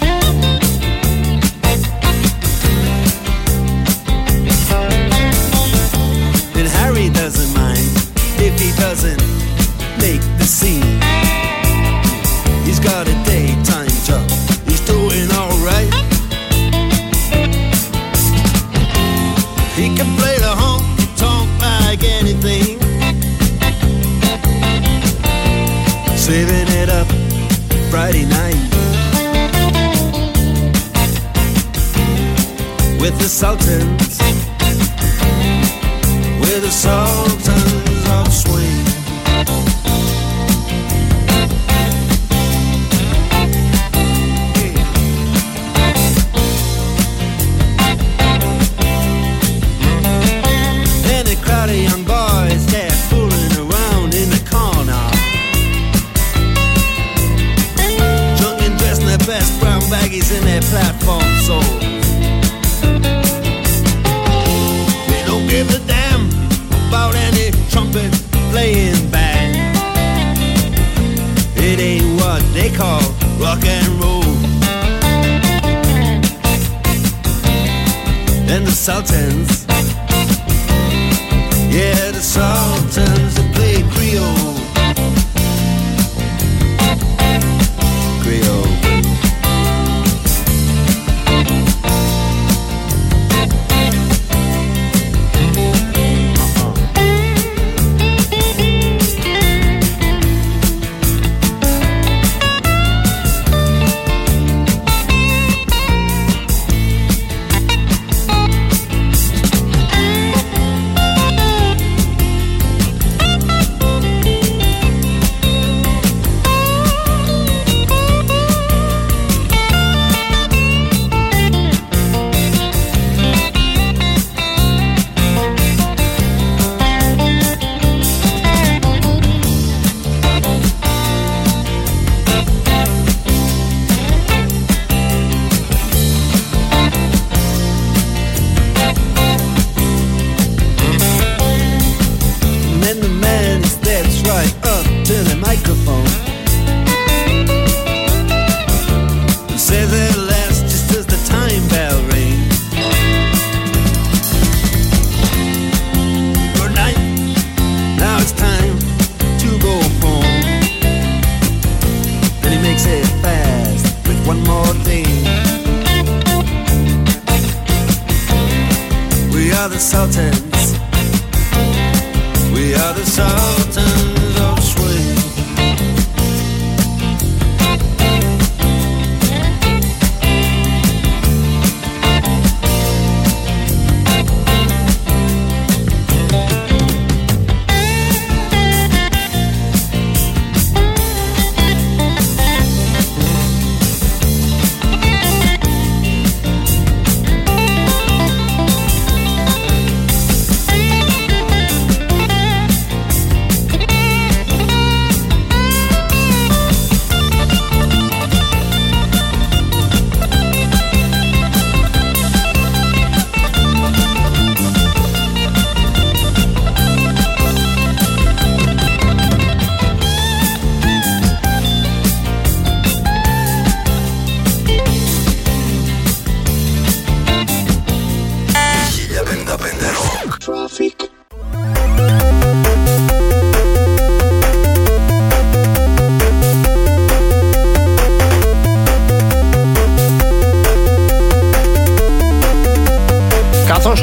And Harry doesn't mind if he doesn't make the scene. He's got a daytime job, he's doing alright. He can play the honky-tonk like anything, saving it up Friday night with the Sultans, with the Sultans of Swing. Crowd of young boys, they're fooling around in the corner, drunk and dressed in their best brown baggies in their platform soles. They don't give a damn about any trumpet playing band. It ain't what they call rock and roll. And the Sultans, yeah, the Sultans that play Creole. Creole.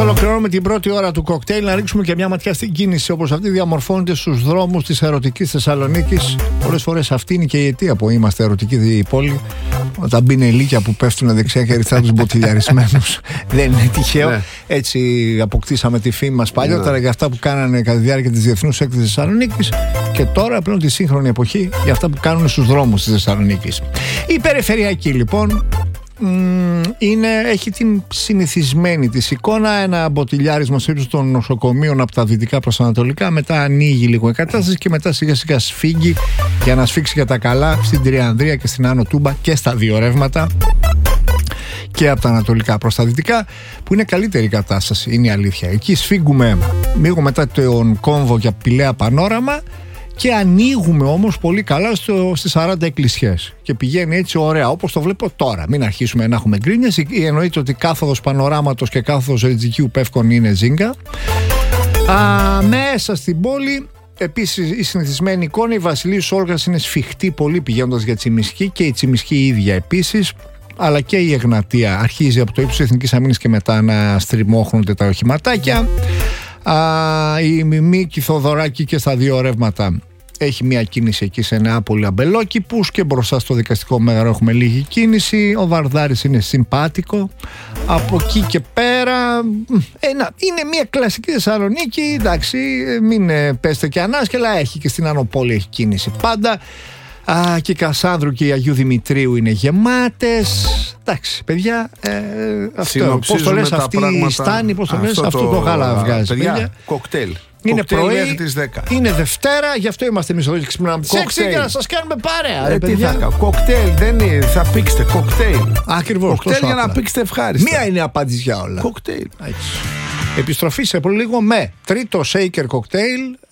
ολοκληρώνουμε την πρώτη ώρα του κοκτέιλ, να ρίξουμε και μια ματιά στην κίνηση όπως αυτή διαμορφώνεται στους δρόμους της ερωτικής Θεσσαλονίκης. Πολλές φορές αυτή είναι και η αιτία που είμαστε ερωτική πόλη. Τα μπινελίκια που πέφτουν δεξιά και αριστερά τους μποτιλιαρισμένους. Δεν είναι τυχαίο. Έτσι αποκτήσαμε τη φήμη μας παλιότερα για αυτά που κάνανε κατά τη διάρκεια της Διεθνούς Έκθεσης Θεσσαλονίκης και τώρα πλέον τη σύγχρονη εποχή για αυτά που κάνουν στους δρόμους της Θεσσαλονίκης. Η περιφερειακή λοιπόν έχει την συνηθισμένη της εικόνα, ένα μποτιλιάρισμα σε ύψος των νοσοκομείων από τα δυτικά προς τα ανατολικά, μετά ανοίγει λίγο η κατάσταση και μετά σιγά σιγά σφίγγει για να σφίξει για τα καλά στην Τριανδρία και στην Άνω Τούμπα και στα δύο ρεύματα και από τα ανατολικά προς τα δυτικά, που είναι καλύτερη η κατάσταση, είναι η αλήθεια. Εκεί σφίγγουμε λίγο μετά τον κόμβο για Πηλαία Πανόραμα και ανοίγουμε όμως πολύ καλά στις 40 εκκλησιές και πηγαίνει έτσι ωραία όπως το βλέπω τώρα. Μην αρχίσουμε να έχουμε γκρίνιες. Εννοείται ότι κάθοδος Πανοράματος και κάθοδος Ριτζικίου Πεύκων είναι ζίγκα. Μέσα στην πόλη επίσης η συνηθισμένη εικόνα, η Βασιλείου Σόλγας είναι σφιχτή πολύ πηγαίνοντας για Τσιμισκή και η Τσιμισκή η ίδια επίσης, αλλά και η Εγνατία αρχίζει από το ύψος της Εθνικής Αμήνης και μετά να στριμώχνονται τα οχηματάκια. Η Μιμίκη Θοδωράκη και στα δύο ρεύματα έχει μια κίνηση εκεί σε Νεάπολη Αμπελόκηπους και μπροστά στο δικαστικό μέγαρο έχουμε λίγη κίνηση. Ο Βαρδάρης είναι συμπάτικο. Από εκεί και πέρα είναι μια κλασική Θεσσαλονίκη, εντάξει, μην πέστε και ανάσκελα, έχει και στην Άνω Πόλη έχει κίνηση πάντα. Και η Κασάνδρου και η Αγίου Δημητρίου είναι γεμάτες. Εντάξει, παιδιά, αυτό, πώς το λες αυτή η στάνη, πώς το λες, αυτό το γάλα βγάζει. Παιδιά, κοκτέιλ. Είναι πρωί, τις 10. Είναι Δευτέρα, γι' αυτό είμαστε εμείς εδώ και ξυπνάμε τις 6 για να σας κάνουμε παρέα. Τι θα κάνω, κοκτέιλ δεν είναι, θα πήξετε κοκτέιλ. Ακριβώς. Κοκτέιλ για να πήξετε ευχάριστα. Μία είναι η απάντηση για όλα. Κοκτέιλ. Επιστροφή σε πολύ λίγο με τρίτο shaker κοκτέιλ